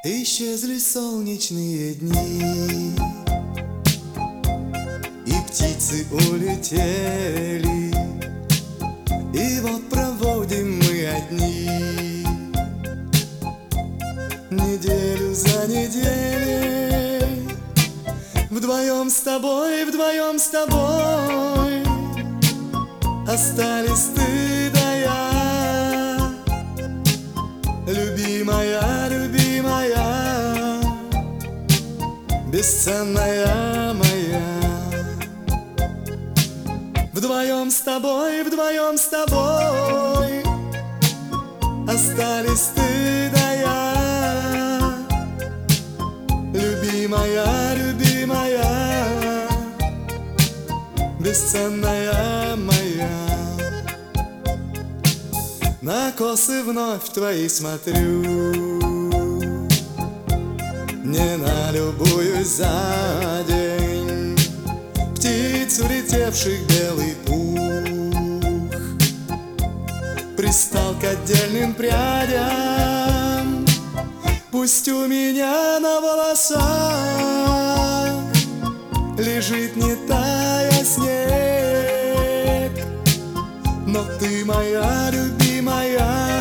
Исчезли солнечные дни, и птицы улетели, и вот проводим мы одни неделю за неделей. Вдвоем с тобой, вдвоем с тобой остались ты да я. Любимая, любимая, бесценная моя. Вдвоем с тобой, вдвоем с тобой остались ты да я. Любимая, любимая, бесценная моя. На косы вновь твои смотрю, не налюбуюсь за день птиц, улетевших белый пух, пристал к отдельным прядям. Пусть у меня на волосах лежит, не тая, снег, но ты моя любимая,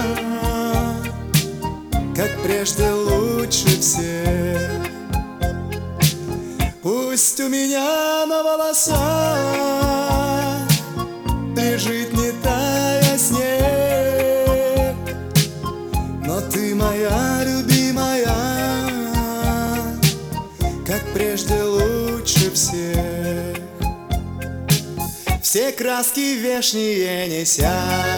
как прежде лучше всех. Пусть у меня на волосах лежит, не тая, снег, но ты моя любимая, как прежде лучше всех. Все краски вешние неся,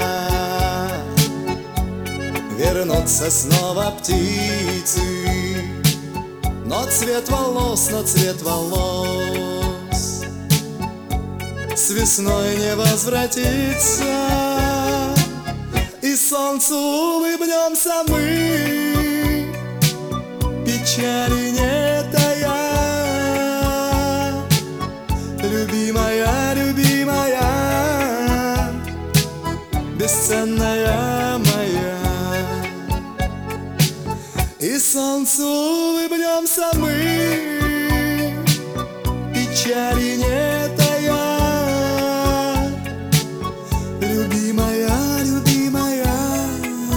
вернутся снова птицы, но цвет волос, с весной не возвратится, и солнцу улыбнемся мы, печали не тая. Любимая, любимая, бесценная моя. И солнцу улыбнемся мы, печали не тая. Любимая, любимая,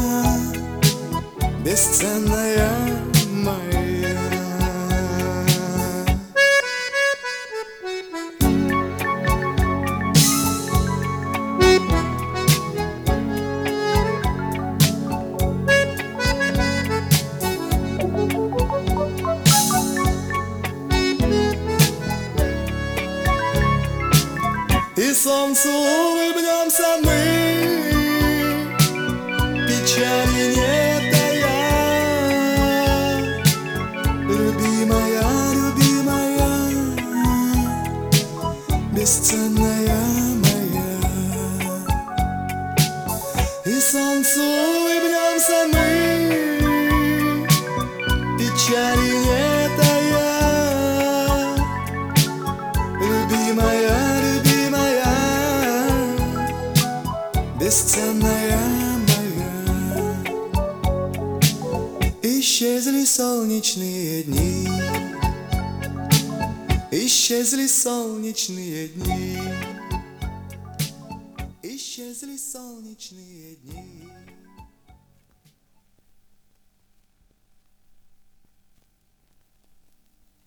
бесценная моя. И солнцу улыбнемся мы, печали не тая. Любимая, любимая, бесценная моя. И солнцу улыбнемся мы, печали не тая. Любимая, бесценная моя. Исчезли солнечные дни, исчезли солнечные дни, исчезли солнечные дни.